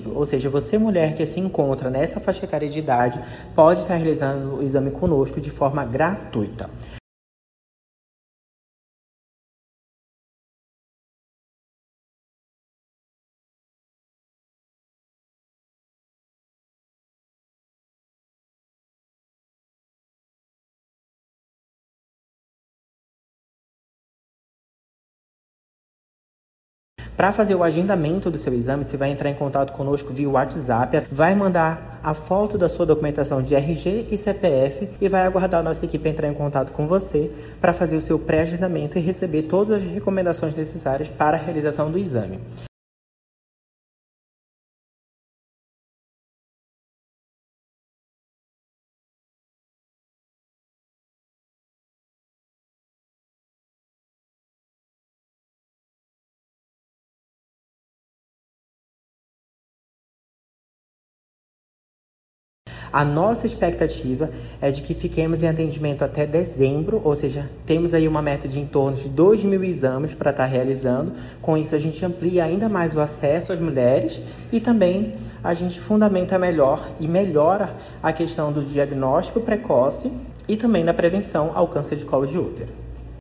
preventivo, ou seja, você mulher que se encontra nessa faixa etária de idade pode estar realizando o exame conosco de forma gratuita. Para fazer o agendamento do seu exame, você vai entrar em contato conosco via WhatsApp, vai mandar a foto da sua documentação de RG e CPF e vai aguardar a nossa equipe entrar em contato com você para fazer o seu pré-agendamento e receber todas as recomendações necessárias para a realização do exame. A nossa expectativa é de que fiquemos em atendimento até dezembro, ou seja, temos aí uma meta de em torno de 2.000 exames para estar realizando. Com isso, a gente amplia ainda mais o acesso às mulheres e também a gente fundamenta melhor e melhora a questão do diagnóstico precoce e também da prevenção ao câncer de colo de útero.